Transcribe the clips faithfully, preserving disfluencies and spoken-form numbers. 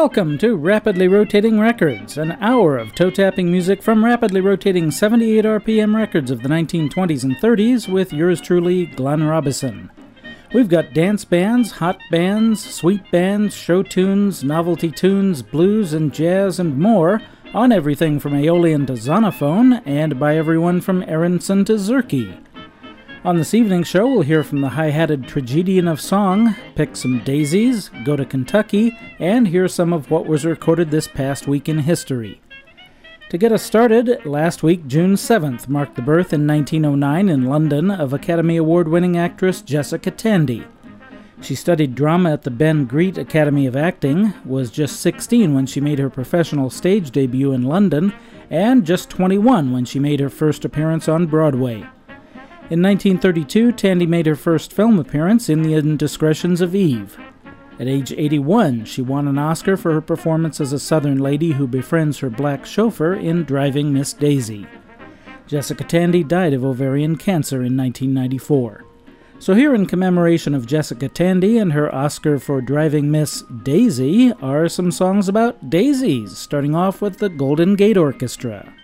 Welcome to Rapidly Rotating Records, an hour of toe-tapping music from rapidly rotating seventy-eight R P M records of the nineteen twenties and thirties with yours truly, Glenn Robison. We've got dance bands, hot bands, sweet bands, show tunes, novelty tunes, blues and jazz and more on everything from Aeolian to Zonophone and by everyone from Aronson to Zerke. On this evening's show, we'll hear from the high-hatted tragedian of song, pick some daisies, go to Kentucky, and hear some of what was recorded this past week in history. To get us started, last week, June seventh, marked the birth in nineteen oh nine in London of Academy Award-winning actress Jessica Tandy. She studied drama at the Ben Greet Academy of Acting, was just sixteen when she made her professional stage debut in London, and just twenty-one when she made her first appearance on Broadway. In nineteen thirty-two, Tandy made her first film appearance in The Indiscretions of Eve. At age eighty-one, she won an Oscar for her performance as a Southern lady who befriends her black chauffeur in Driving Miss Daisy. Jessica Tandy died of ovarian cancer in nineteen ninety-four. So here in commemoration of Jessica Tandy and her Oscar for Driving Miss Daisy are some songs about daisies, starting off with the Golden Gate Orchestra.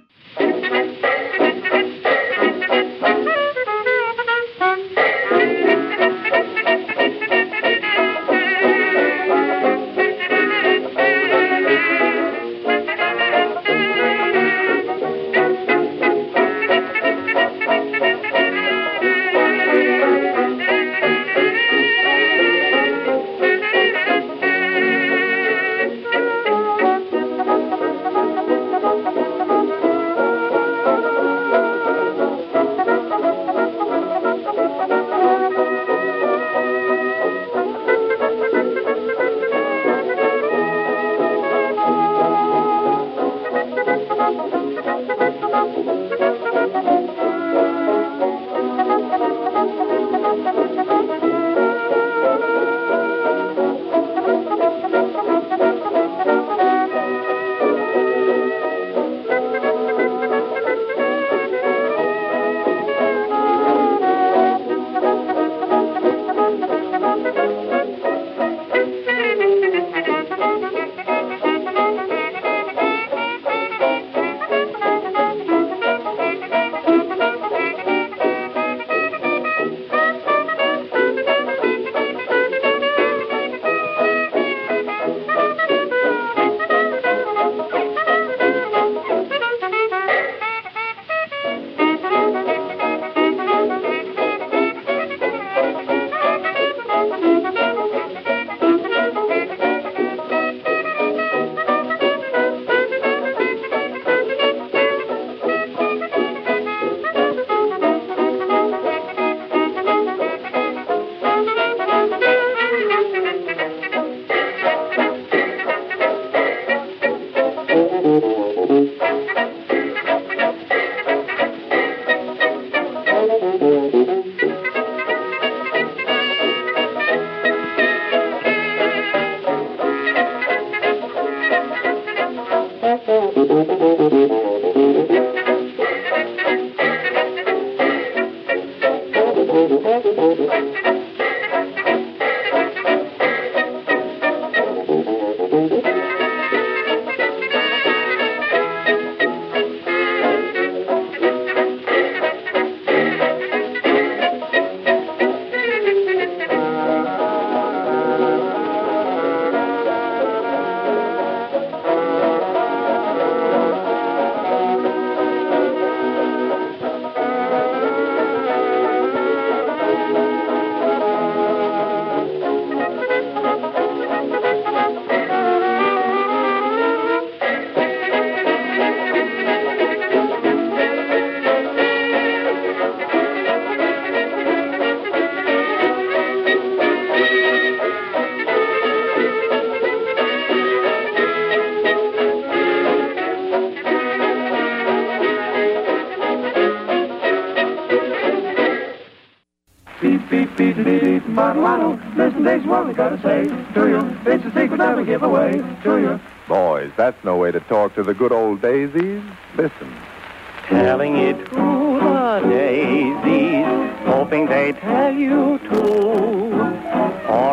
Listen, this is what we gotta say to you. It's a secret that we give away to you. Boys, that's no way to talk to the good old daisies. Listen. Telling it to the daisies, hoping they tell you too. For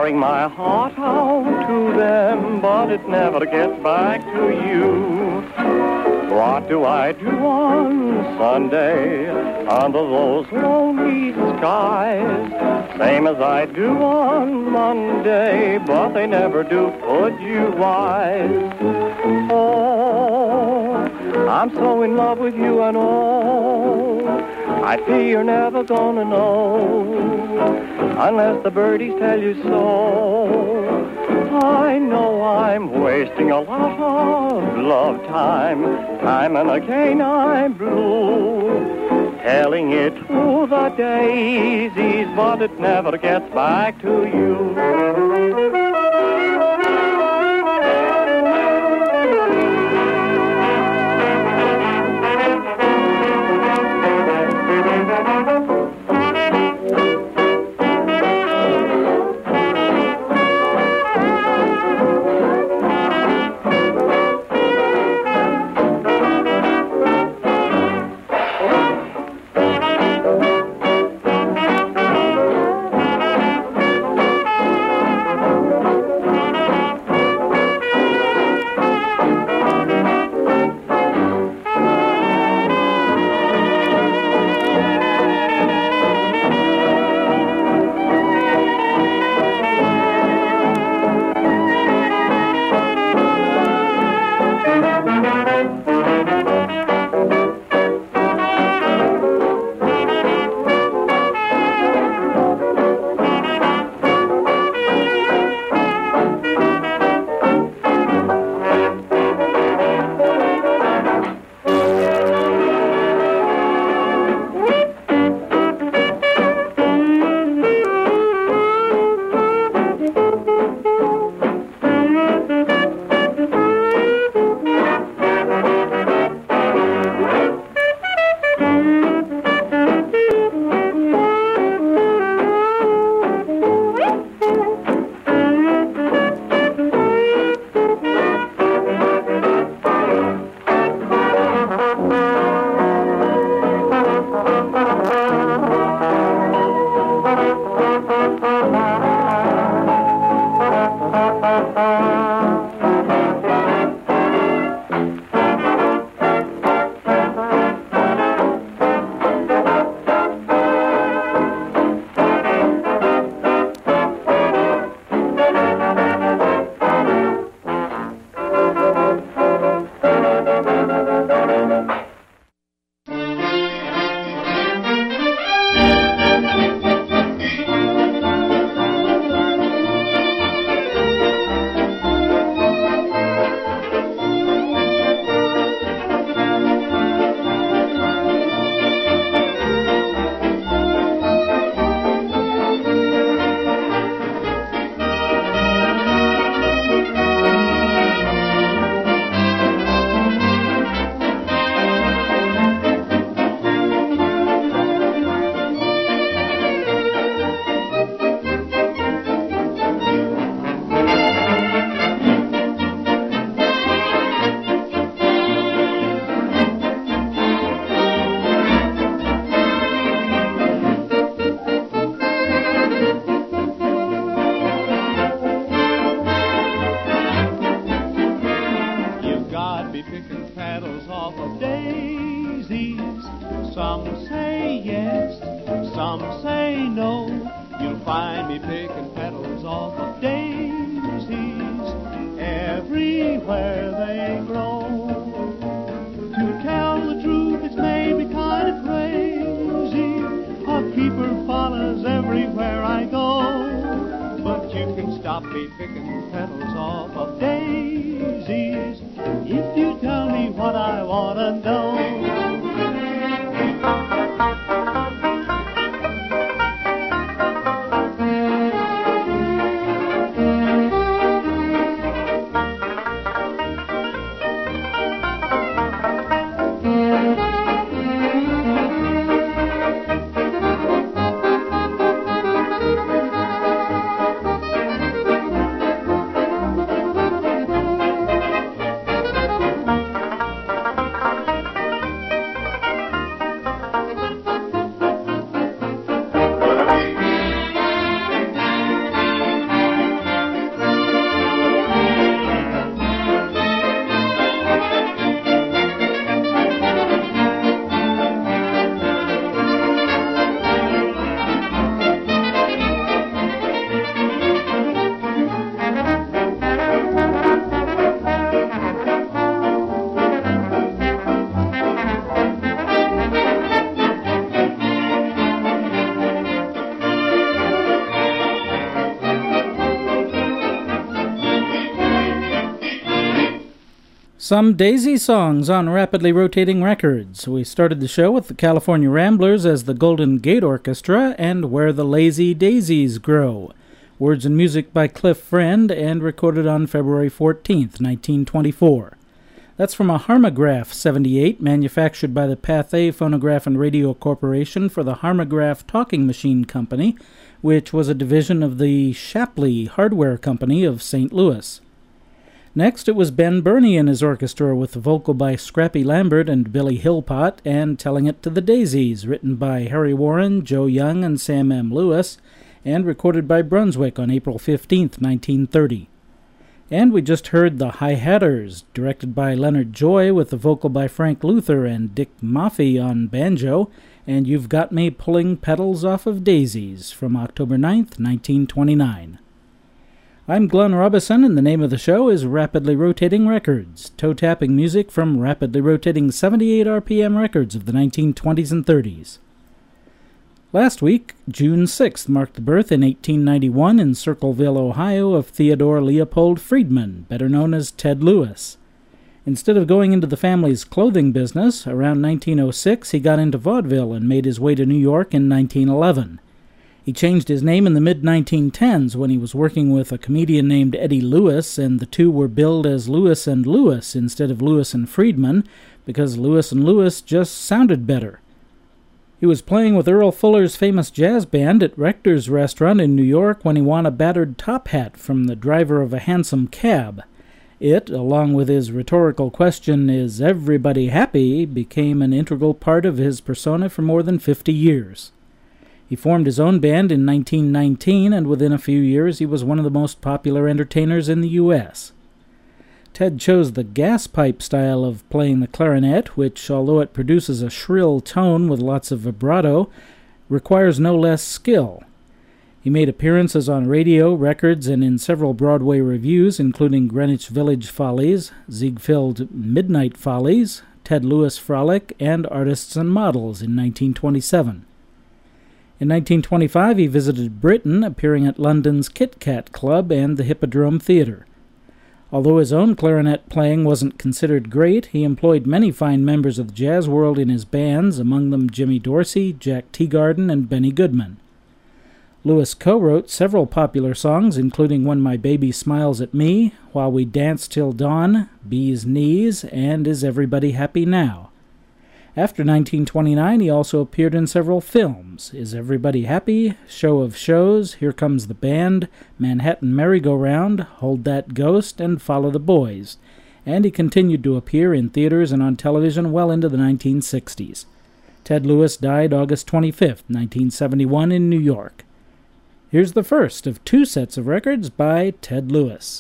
pouring my heart out to them, but it never gets back to you. What do I do on Sunday under those lonely skies? Same as I do on Monday, but they never do put you wise. Oh, I'm so in love with you and all, I fear you're never gonna know, unless the birdies tell you so. I know I'm wasting a lot of love time, time and again I'm blue, telling it to the daisies, but it never gets back to you. Some Daisy songs on Rapidly Rotating Records. We started the show with the California Ramblers as the Golden Gate Orchestra and Where the Lazy Daisies Grow. Words and music by Cliff Friend and recorded on February fourteenth, nineteen twenty-four. That's from a Harmograph seventy-eight manufactured by the Pathé Phonograph and Radio Corporation for the Harmograph Talking Machine Company, which was a division of the Shapley Hardware Company of Saint Louis. Next, it was Ben Burney and his orchestra with the vocal by Scrappy Lambert and Billy Hillpot and Telling It to the Daisies, written by Harry Warren, Joe Young, and Sam M. Lewis, and recorded by Brunswick on April fifteenth, nineteen thirty. And we just heard The High Hatters, directed by Leonard Joy with the vocal by Frank Luther and Dick Maffei on banjo, and You've Got Me Pulling Petals Off of Daisies from October ninth, nineteen twenty-nine. I'm Glenn Robison, and the name of the show is Rapidly Rotating Records, toe-tapping music from rapidly rotating seventy-eight R P M records of the nineteen twenties and thirties. Last week, June sixth, marked the birth in eighteen ninety-one in Circleville, Ohio, of Theodore Leopold Friedman, better known as Ted Lewis. Instead of going into the family's clothing business, around nineteen oh six he got into vaudeville and made his way to New York in nineteen eleven. He changed his name in the mid nineteen tens when he was working with a comedian named Eddie Lewis, and the two were billed as Lewis and Lewis instead of Lewis and Friedman, because Lewis and Lewis just sounded better. He was playing with Earl Fuller's famous jazz band at Rector's Restaurant in New York when he won a battered top hat from the driver of a hansom cab. It, along with his rhetorical question, "Is everybody happy?" became an integral part of his persona for more than fifty years. He formed his own band in nineteen nineteen, and within a few years he was one of the most popular entertainers in the U S Ted chose the gas pipe style of playing the clarinet, which, although it produces a shrill tone with lots of vibrato, requires no less skill. He made appearances on radio, records, and in several Broadway revues, including Greenwich Village Follies, Ziegfeld Midnight Follies, Ted Lewis Frolic, and Artists and Models in nineteen twenty-seven. In nineteen twenty-five, he visited Britain, appearing at London's Kit Kat Club and the Hippodrome Theatre. Although his own clarinet playing wasn't considered great, he employed many fine members of the jazz world in his bands, among them Jimmy Dorsey, Jack Teagarden, and Benny Goodman. Lewis co-wrote several popular songs, including When My Baby Smiles at Me, While We Dance Till Dawn, Bee's Knees, and Is Everybody Happy Now? After nineteen twenty-nine, he also appeared in several films: Is Everybody Happy?, Show of Shows, Here Comes the Band, Manhattan Merry-Go-Round, Hold That Ghost, and Follow the Boys, and he continued to appear in theaters and on television well into the nineteen sixties. Ted Lewis died August twenty-fifth, nineteen seventy-one in New York. Here's the first of two sets of records by Ted Lewis.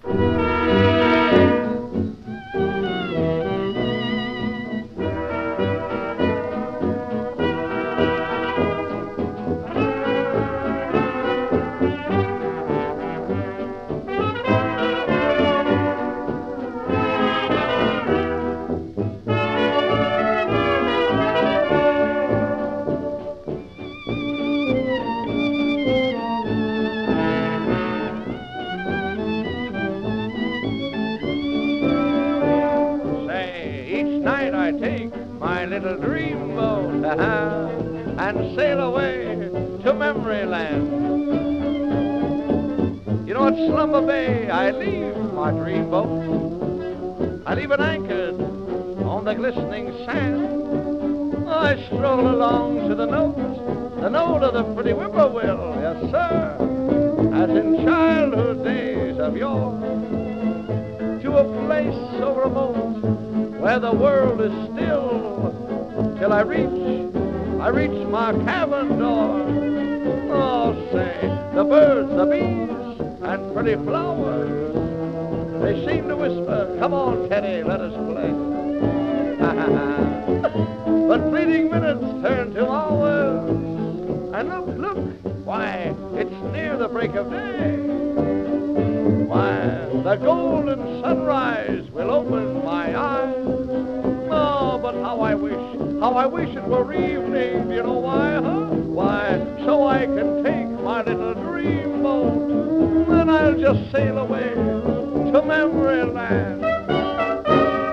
Little dreamboat, uh-huh, and sail away to memory land. You know, at Slumber Bay, I leave my dreamboat. I leave it anchored on the glistening sand. I stroll along to the note, the note of the pretty whippoorwill, yes, sir, as in childhood days of yore, to a place so remote where the world is still, till I reach, I reach my cabin door. Oh, say, the birds, the bees, and pretty flowers, they seem to whisper, come on, Teddy, let us play. But fleeting minutes turn to hours, and look, look, why, it's near the break of day. Why, the golden sunrise will open my eyes. Oh, but how I wish, how I wish it were evening. You know why, huh? Why, so I can take my little dream boat, and I'll just sail away to memory land.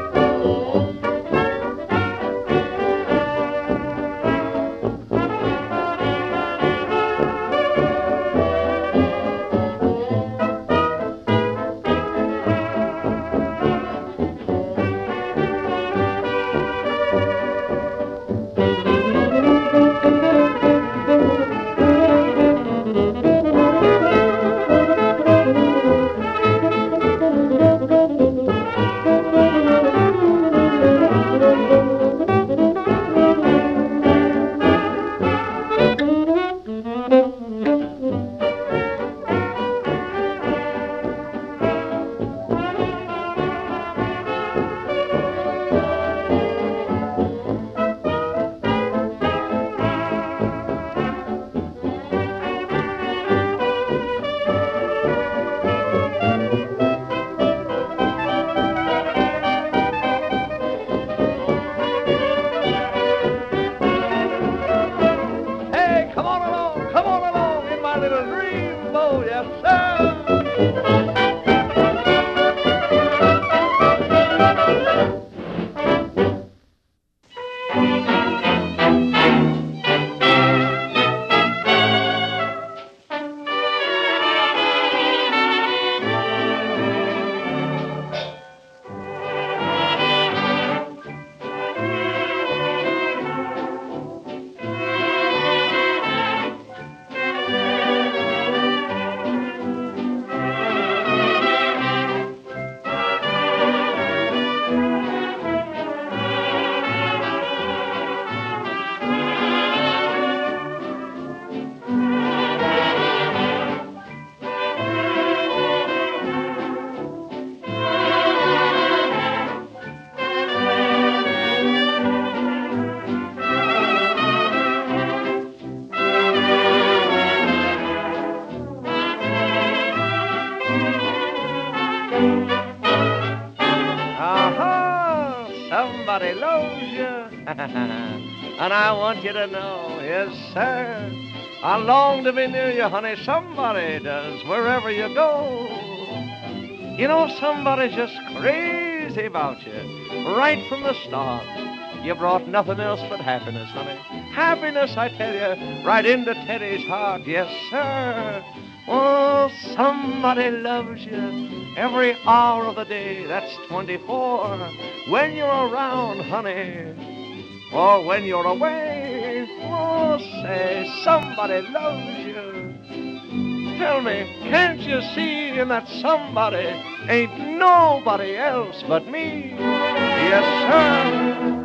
somebody loves you. And I want you to know, yes, sir, I long to be near you, honey. Somebody does, wherever you go. You know, somebody's just crazy about you, right from the start. You brought nothing else but happiness, honey. Happiness, I tell you, right into Teddy's heart, yes, sir. Oh, somebody loves you every hour of the day, that's twenty-four. When you're around, honey, or when you're away, oh, say, somebody loves you. Tell me, can't you see in that somebody ain't nobody else but me? Yes, sir.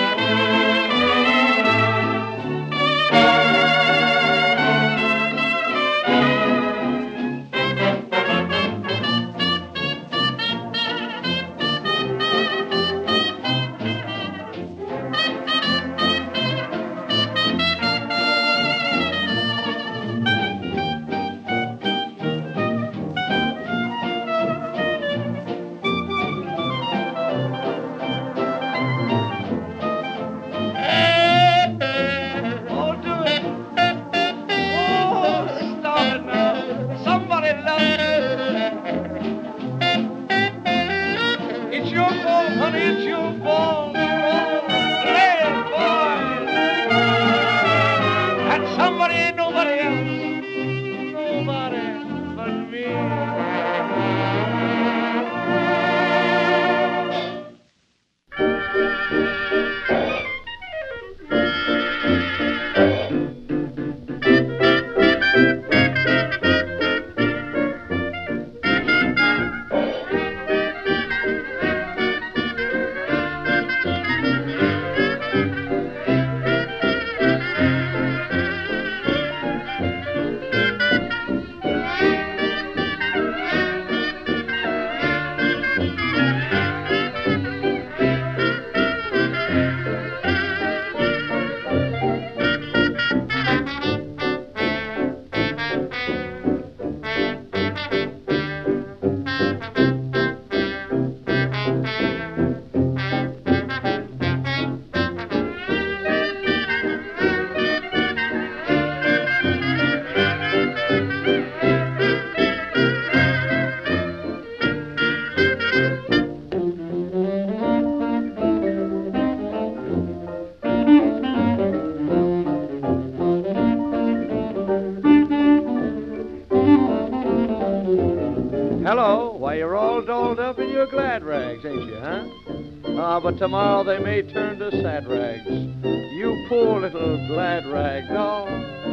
Ah, but tomorrow they may turn to sad rags. You poor little glad rag doll.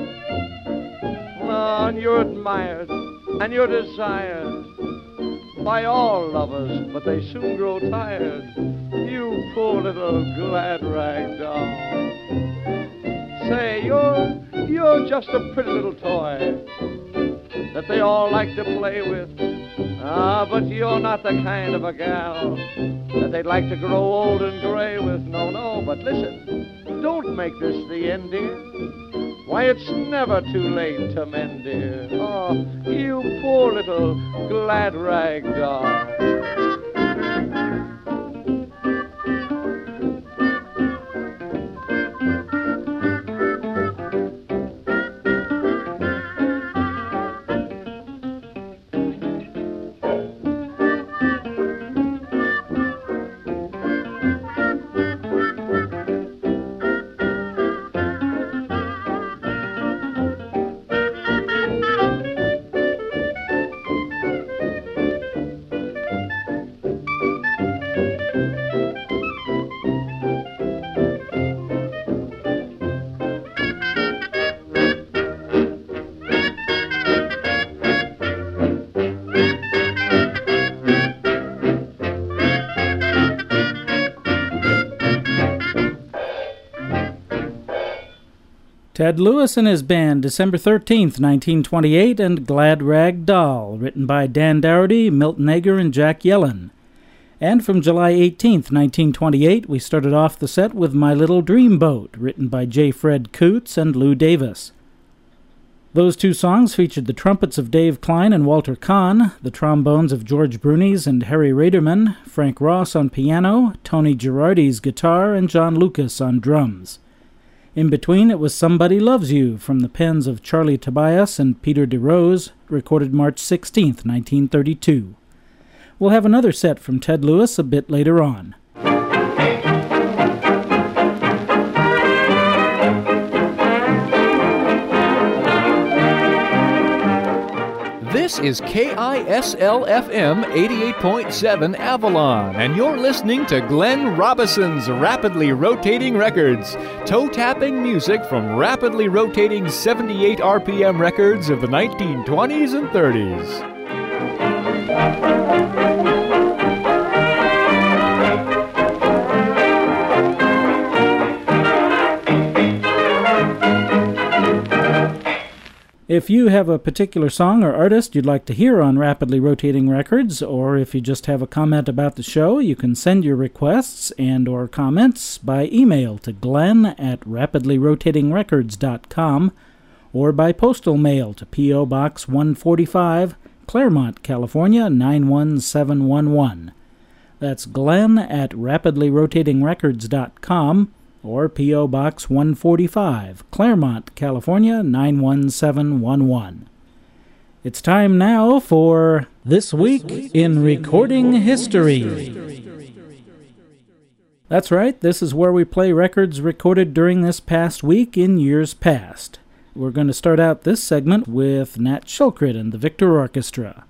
Ah, and you're admired and you're desired by all lovers, but they soon grow tired. You poor little glad rag doll. Say, you're you're just a pretty little toy that they all like to play with. Ah, but you're not the kind of a gal that they'd like to grow old and gray with. No, no, but listen, don't make this the end, dear. Why, it's never too late to mend, dear. Oh, you poor little glad rag doll. Ted Lewis and his band, December thirteenth, nineteen twenty-eight, and Glad Rag Doll, written by Dan Dougherty, Milton Ager, and Jack Yellen. And from July eighteenth, nineteen twenty-eight, we started off the set with My Little Dreamboat, written by J. Fred Coots and Lou Davis. Those two songs featured the trumpets of Dave Klein and Walter Kahn, the trombones of George Brunies and Harry Raderman, Frank Ross on piano, Tony Girardi's guitar, and John Lucas on drums. In between, it was Somebody Loves You from the pens of Charlie Tobias and Peter DeRose, recorded March sixteenth, nineteen thirty-two. We'll have another set from Ted Lewis a bit later on. This is K I S L F M eighty-eight point seven Avalon, and you're listening to Glenn Robison's Rapidly Rotating Records, toe-tapping music from rapidly rotating seventy-eight R P M records of the nineteen twenties and thirties. If you have a particular song or artist you'd like to hear on Rapidly Rotating Records, or if you just have a comment about the show, you can send your requests and or comments by email to glenn at rapidly rotating records dot com or by postal mail to P O. Box one forty-five, Claremont, California nine one seven one one. That's glenn at rapidly rotating records dot com or P O. Box one forty-five, Claremont, California nine one seven one one. It's time now for This Week in Recording History. That's right, this is where we play records recorded during this past week in years past. We're going to start out this segment with Nat Shilkret and the Victor Orchestra.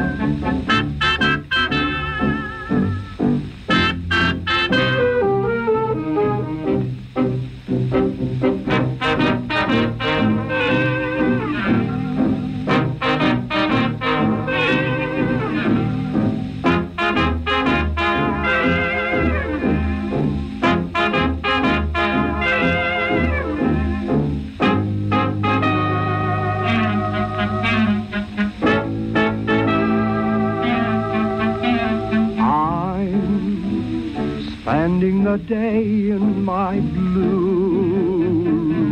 Spending the day in my blue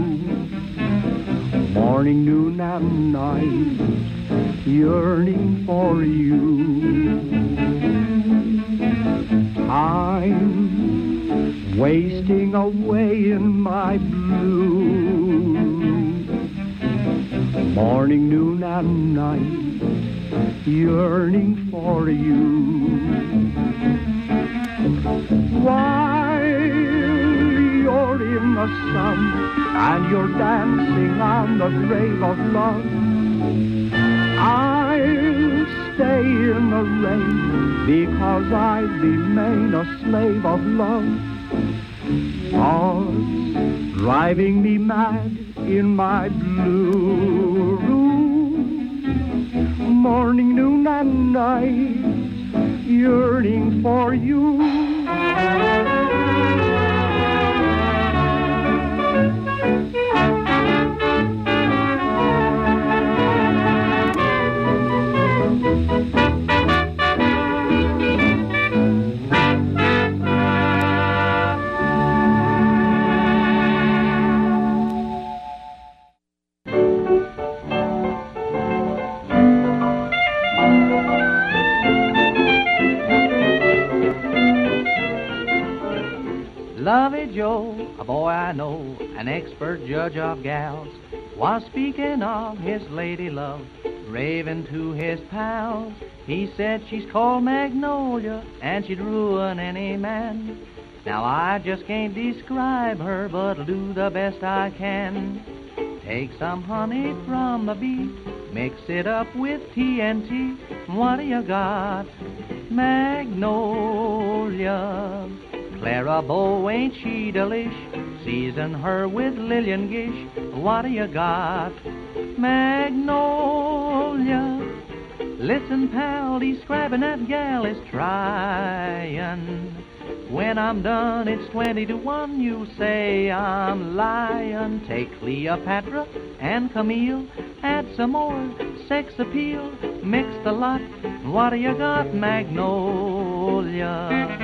room, morning, noon, and night, yearning for you. Time wasting away in my blue room, morning, noon, and night, yearning for you. While you're in the sun and you're dancing on the grave of love, I'll stay in the rain because I remain a slave of love. Cause driving me mad in my blue room, morning, noon, and night, yearning for you. Lovey Joe, a boy I know, an expert judge of gals, was speaking of his lady love, raving to his pals. He said she's called Magnolia, and she'd ruin any man. Now I just can't describe her, but I'll do the best I can. Take some honey from the bee, mix it up with T N T. What do you got? Magnolia. Clara Bow, ain't she delish? Season her with Lillian Gish. What do you got? Magnolia. Listen, pal, describing that gal is trying. When I'm done, it's twenty to one. You say I'm lying. Take Cleopatra and Camille, add some more sex appeal. Mix the lot. What do you got? Magnolia.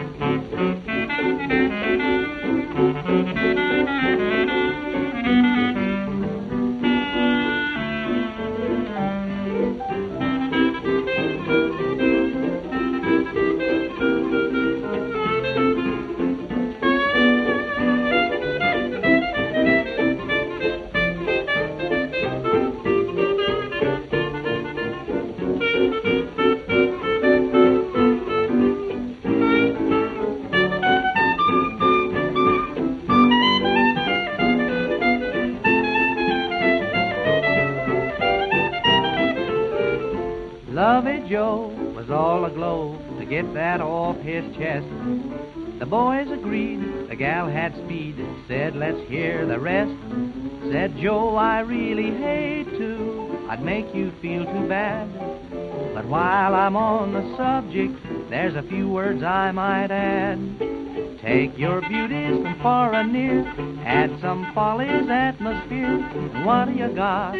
Lovey Joe was all aglow to get that off his chest. The boys agreed, the gal had speed, said let's hear the rest. Said Joe, I really hate to, I'd make you feel too bad. But while I'm on the subject, there's a few words I might add. Take your beauties from far and near, add some folly's atmosphere. What do you got?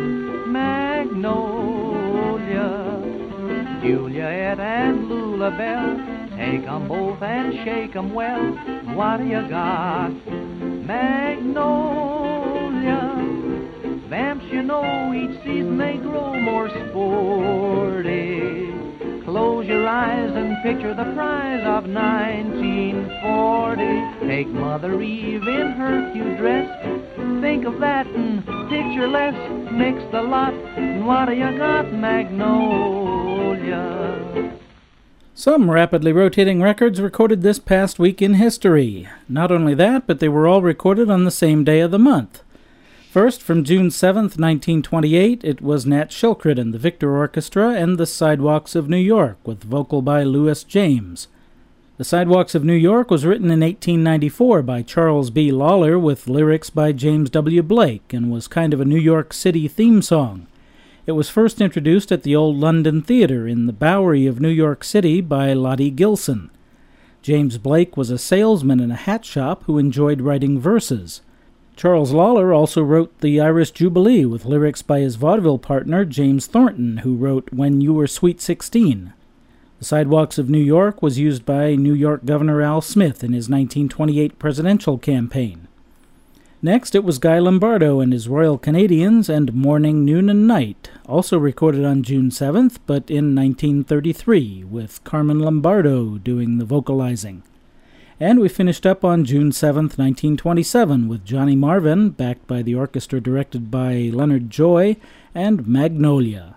Magnolia. Juliet and Lulabelle, take 'em both and shake 'em well. What do you got? Magnolia. Vamps, you know, each season they grow more sporty. Close your eyes and picture the prize of nineteen forty. Take Mother Eve in her cute dress. Think of that and picture less. Mix the lot, and what do you got? Magnolia. Some rapidly rotating records recorded this past week in history. Not only that, but they were all recorded on the same day of the month. First, from June seventh, nineteen twenty-eight, it was Nat Shilkret and the Victor Orchestra and the Sidewalks of New York, with vocal by Louis James. The Sidewalks of New York was written in eighteen ninety-four by Charles B. Lawler with lyrics by James W. Blake and was kind of a New York City theme song. It was first introduced at the Old London Theatre in the Bowery of New York City by Lottie Gilson. James Blake was a salesman in a hat shop who enjoyed writing verses. Charles Lawler also wrote the Irish Jubilee with lyrics by his vaudeville partner James Thornton, who wrote When You Were Sweet Sixteen. The Sidewalks of New York was used by New York Governor Al Smith in his nineteen twenty-eight presidential campaign. Next, it was Guy Lombardo and his Royal Canadians and Morning, Noon, and Night, also recorded on June seventh, but in nineteen thirty-three, with Carmen Lombardo doing the vocalizing. And we finished up on June seventh, nineteen twenty-seven, with Johnny Marvin, backed by the orchestra directed by Leonard Joy, and Magnolia.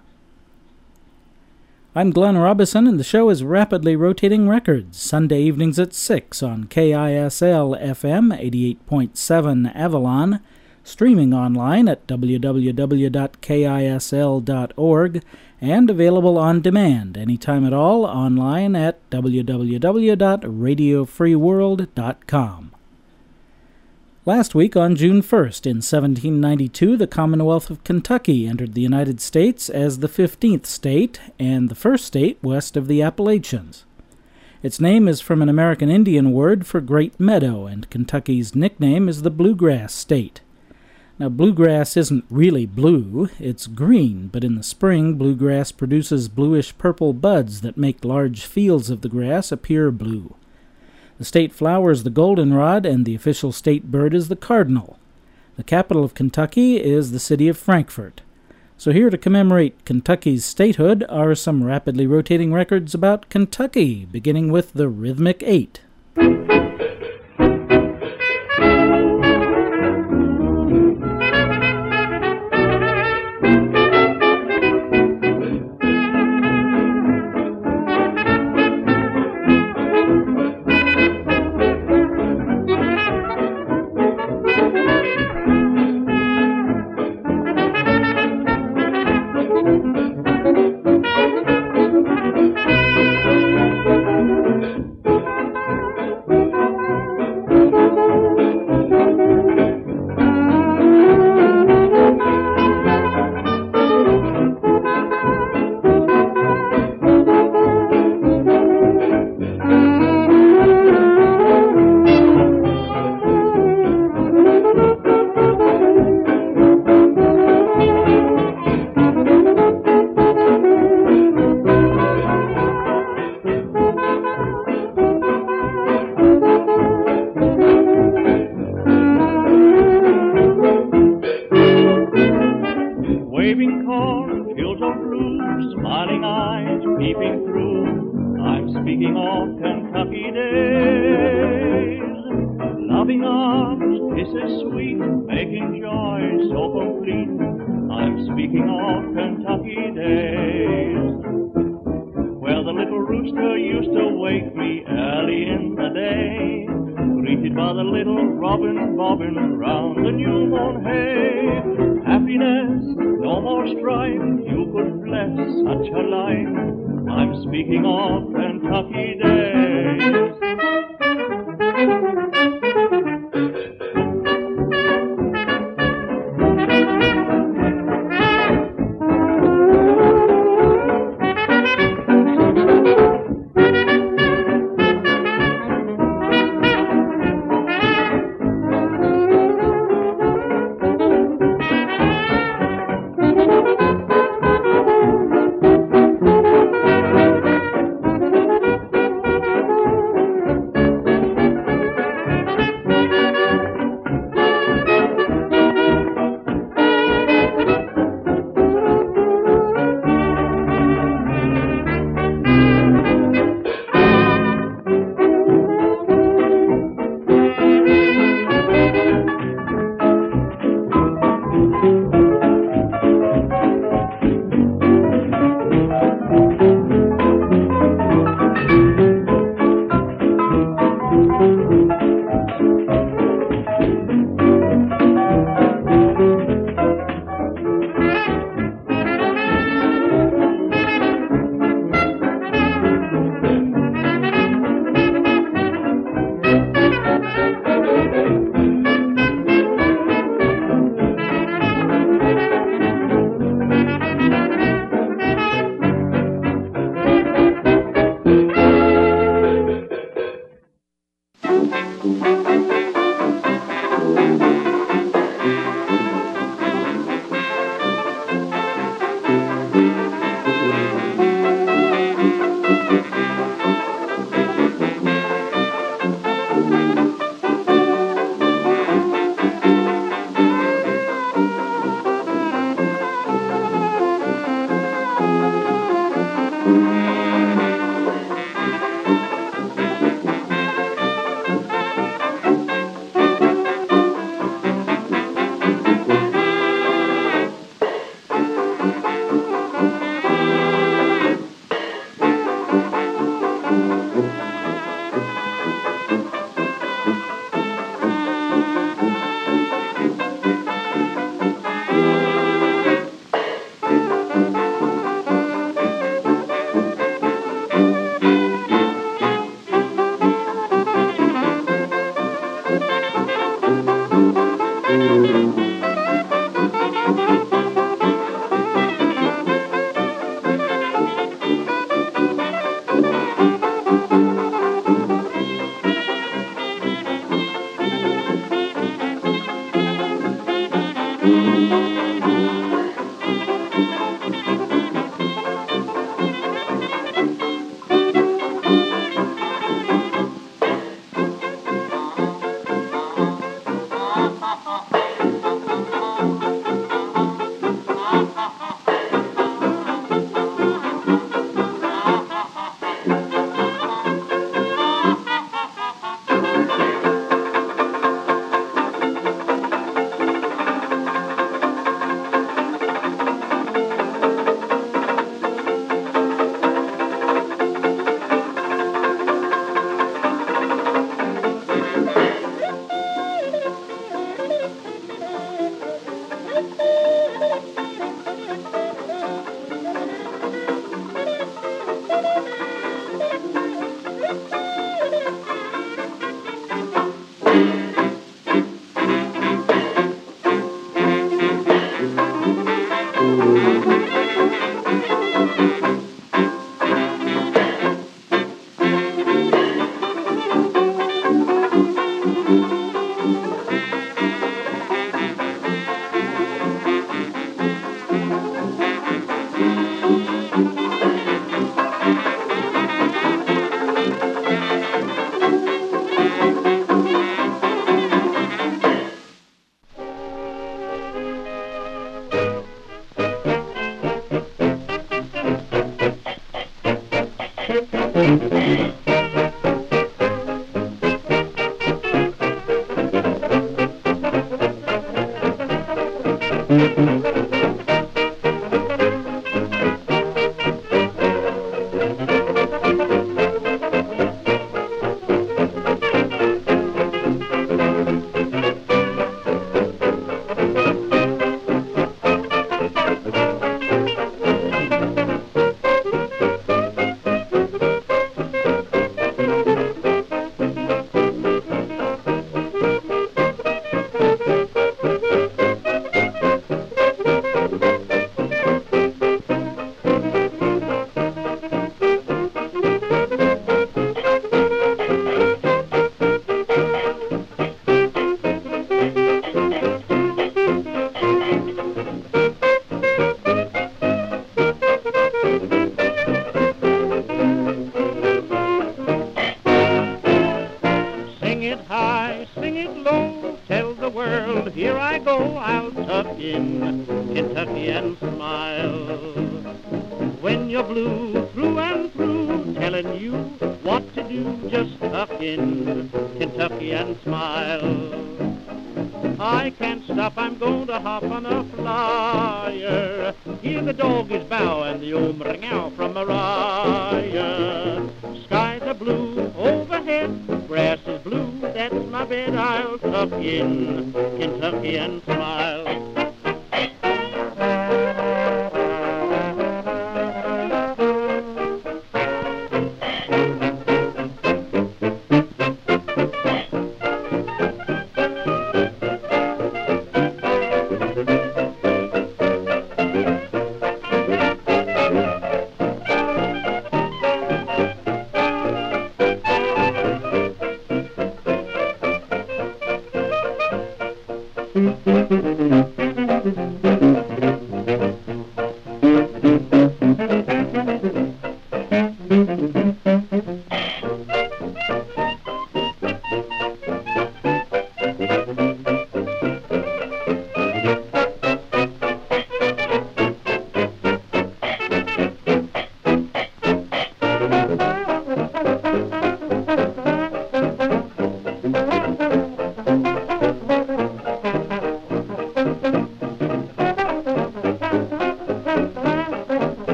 I'm Glenn Robison, and the show is Rapidly Rotating Records, Sunday evenings at six on K I S L F M eighty-eight point seven Avalon, streaming online at w w w dot k i s l dot org, and available on demand anytime at all online at w w w dot radio free world dot com. Last week, on June first, in seventeen ninety-two, the Commonwealth of Kentucky entered the United States as the fifteenth state and the first state west of the Appalachians. Its name is from an American Indian word for great meadow, and Kentucky's nickname is the Bluegrass State. Now, bluegrass isn't really blue, it's green, but in the spring, bluegrass produces bluish-purple buds that make large fields of the grass appear blue. The state flower is the goldenrod, and the official state bird is the cardinal. The capital of Kentucky is the city of Frankfort. So here to commemorate Kentucky's statehood are some rapidly rotating records about Kentucky, beginning with the Rhythmic Eight.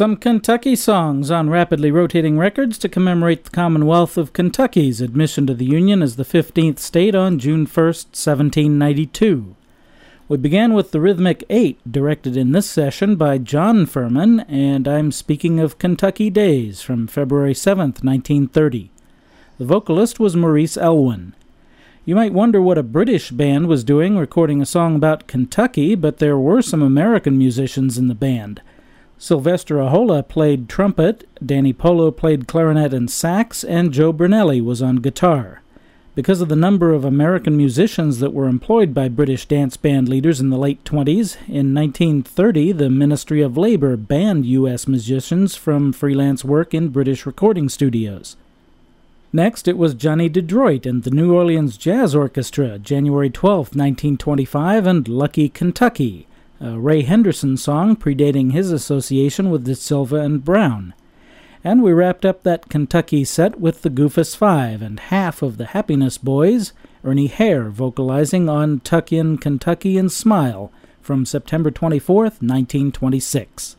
Some Kentucky songs on Rapidly Rotating Records to commemorate the Commonwealth of Kentucky's admission to the Union as the fifteenth state on June first, seventeen ninety-two. We began with the Rhythmic Eight, directed in this session by John Furman, and I'm speaking of Kentucky Days from February seventh, nineteen thirty. The vocalist was Maurice Elwyn. You might wonder what a British band was doing recording a song about Kentucky, but there were some American musicians in the band. Sylvester Ahola played trumpet, Danny Polo played clarinet and sax, and Joe Brunelli was on guitar. Because of the number of American musicians that were employed by British dance band leaders in the late twenties, in nineteen thirty the Ministry of Labor banned U S musicians from freelance work in British recording studios. Next, it was Johnny DeDroit and the New Orleans Jazz Orchestra, January twelfth, nineteen twenty-five, and Lucky Kentucky, a Ray Henderson song predating his association with De Silva and Brown. And we wrapped up that Kentucky set with the Goofus Five and half of the Happiness Boys, Ernie Hare vocalizing on Tuck In Kentucky and Smile from September twenty-fourth, nineteen twenty-six.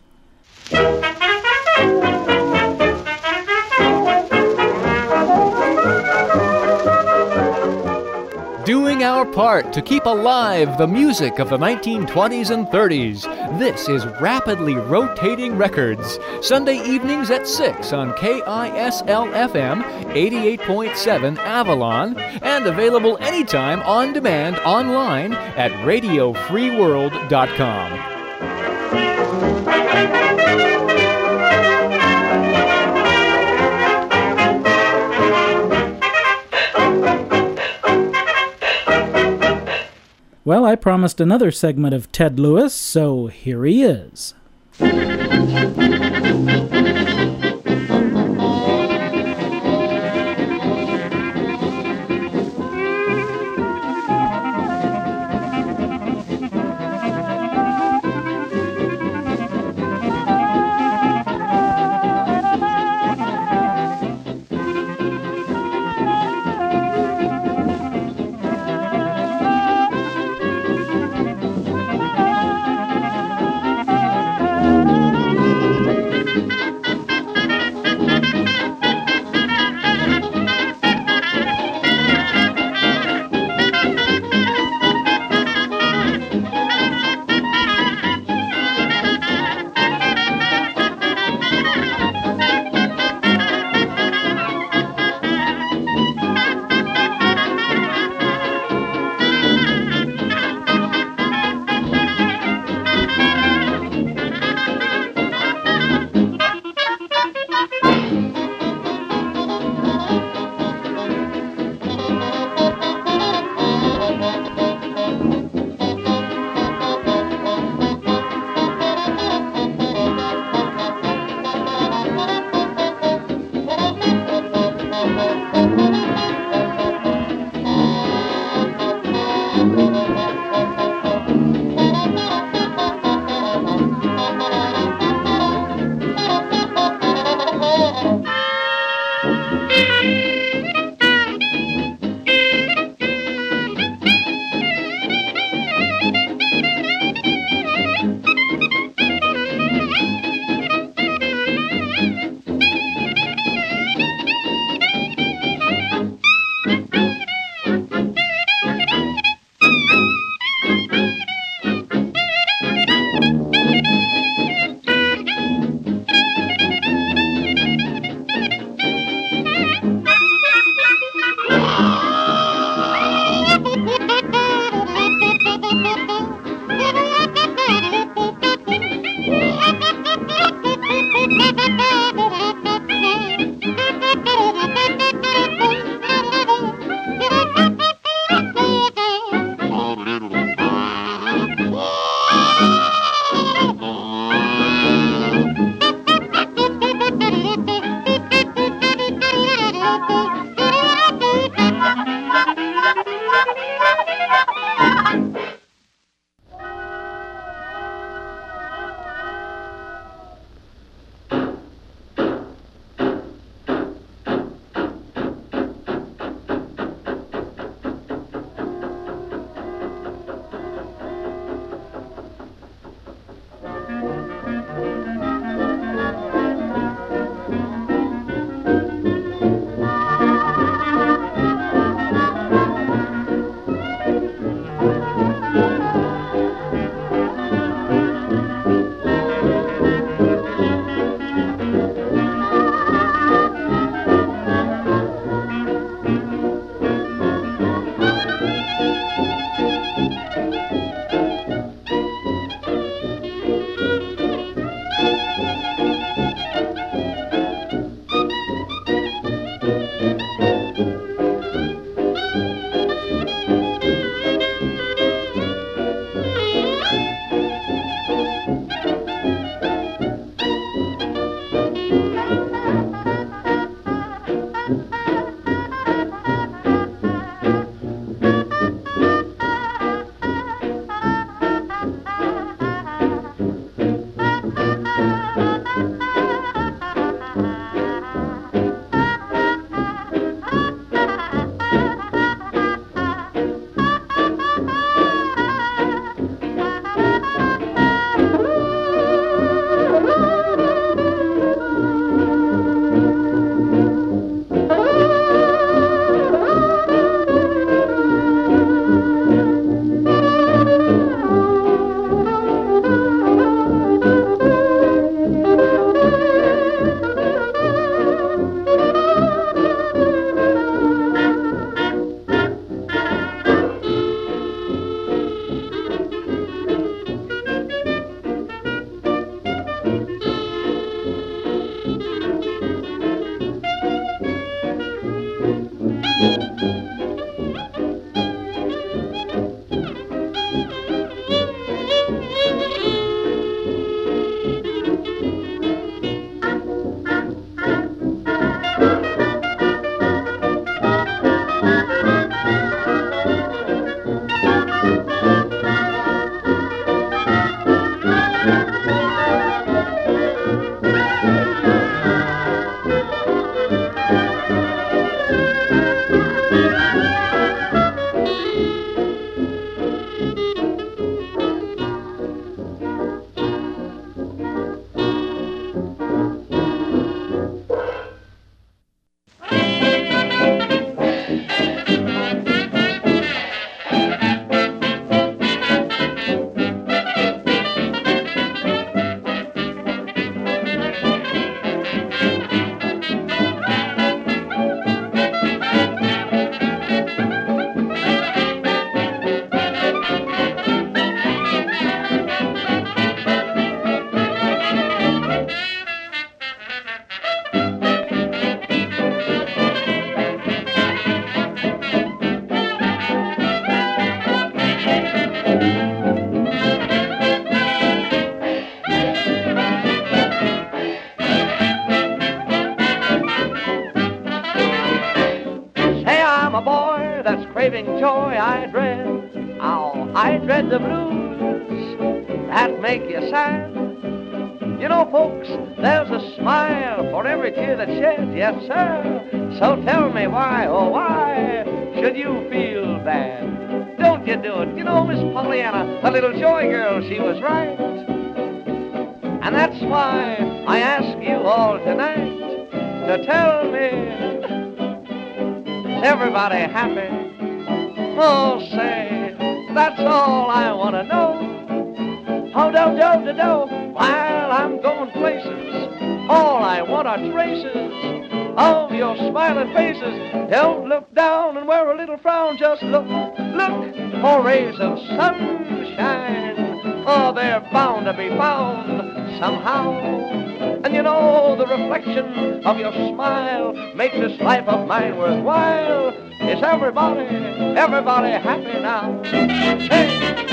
Doing our part to keep alive the music of the nineteen twenties and thirties. This is Rapidly Rotating Records, Sunday evenings at six on K I S L F M eighty-eight point seven Avalon, and available anytime on demand online at radio free world dot com. Well, I promised another segment of Ted Lewis, so here he is. that's craving joy, I dread. Oh, I dread the blues that make you sad. You know, folks, there's a smile for every tear that's shed, yes, sir. So tell me why, oh, why should you feel bad? Don't you do it. You know, Miss Pollyanna, the little joy girl, she was right. And that's why I ask you all tonight to tell me, is everybody happy? Oh, say, that's all I want to know. Oh, do, do, do, do, while I'm going places, all I want are traces of your smiling faces. Don't look down and wear a little frown, just look, look for rays of sunshine. Oh, they're bound to be found somehow. And you know the reflection of your smile makes this life of mine worthwhile. Is everybody, everybody happy now? Hey!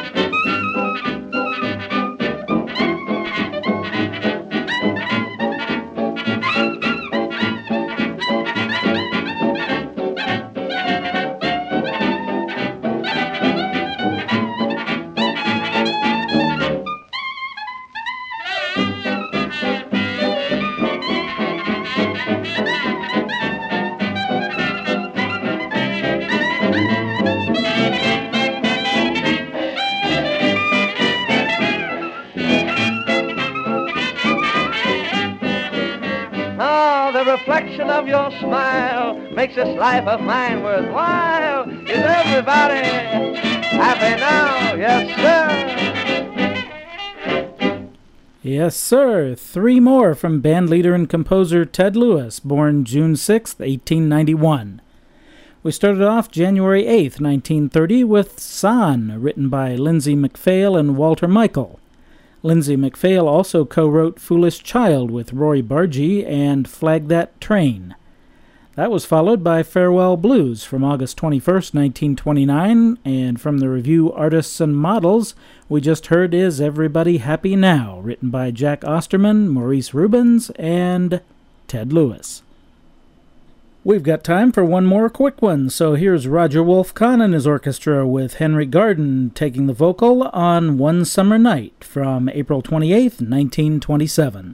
Reflection of your smile makes this life of mine worthwhile. Is everybody happy now? Yes, sir. Yes, sir. Three more from bandleader and composer Ted Lewis, born June sixth, eighteen ninety-one. We started off January eighth, nineteen thirty, with San, written by Lindsay McPhail and Walter Michael. Lindsay McPhail also co-wrote Foolish Child with Roy Bargee and Flag That Train. That was followed by Farewell Blues from August twenty-first, nineteen twenty-nine, and from the review Artists and Models, we just heard Is Everybody Happy Now, written by Jack Osterman, Maurice Rubens, and Ted Lewis. We've got time for one more quick one, so here's Roger Wolf Kahn and his orchestra with Henry Garden taking the vocal on One Summer Night from April twenty-eighth, nineteen twenty-seven.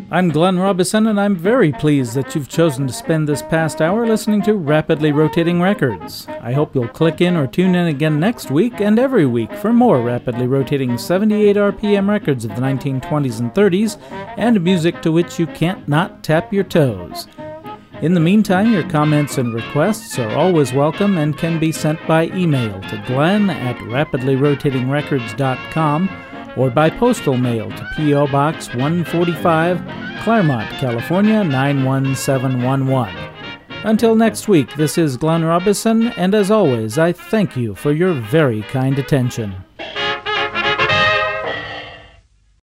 I'm Glenn Robison, and I'm very pleased that you've chosen to spend this past hour listening to Rapidly Rotating Records. I hope you'll click in or tune in again next week and every week for more rapidly rotating seventy-eight R P M records of the nineteen twenties and thirties and music to which you can't not tap your toes. In the meantime, your comments and requests are always welcome and can be sent by email to glenn at rapidly rotating records dot com or by postal mail to P O. Box one forty-five, Claremont, California nine one seven one one. Until next week, this is Glenn Robison, and as always, I thank you for your very kind attention.